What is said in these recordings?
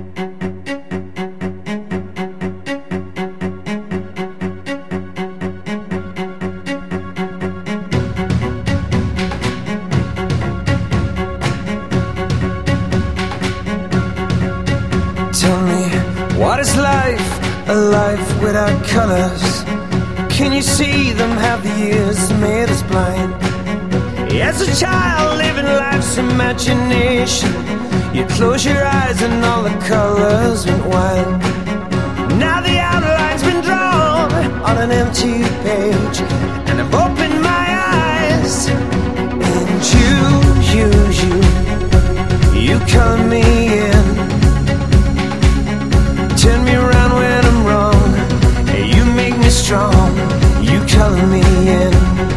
Tell me, what is life? A life without colors? Can you see them? Have the years made us blind? As a child living life's imagination, you close your eyes and all the colors went wild. Now the outline's been drawn on an empty page, and I've opened my eyes. And you color me in. Turn me around when I'm wrong. You make me strong. You color me in.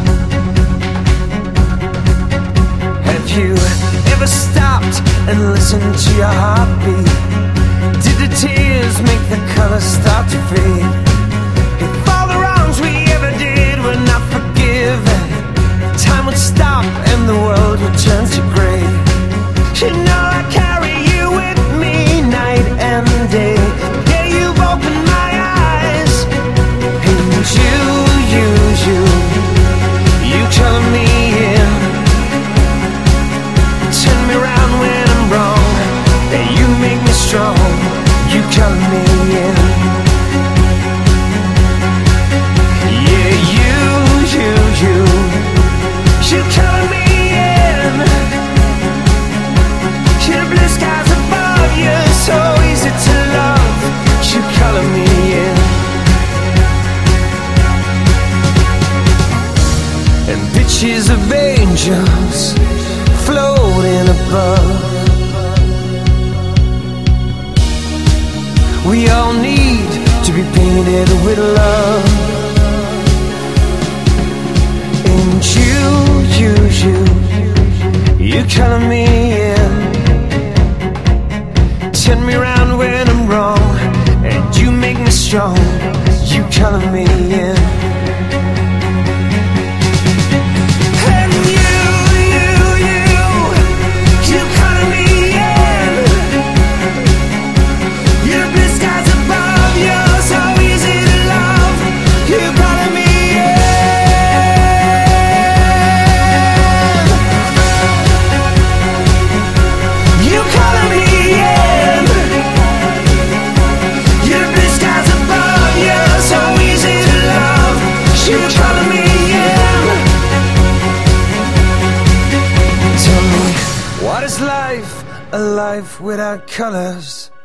Have you ever stopped and listened to your heartbeat? Did the tears make the colors start to fade? If all the wrongs we ever did were not forgiven, time would stop and the world would turn to gray. You know I carry you with me night and day. Yeah, you've opened my eyes. And you color me in. Turn me around when I'm wrong. And you make me strong. You color me in. Yeah, you color me in. The blue skies above you, so easy to love. You color me in. And pictures of angels floating above. We all need to be painted with love. And you color me in. Turn me around when I'm wrong, and you make me strong. You color me in. And you color me in. Your blue skies above you, so easy to love. You color me in. You color me in. You color me in. Tell me, what is life? A life without colors?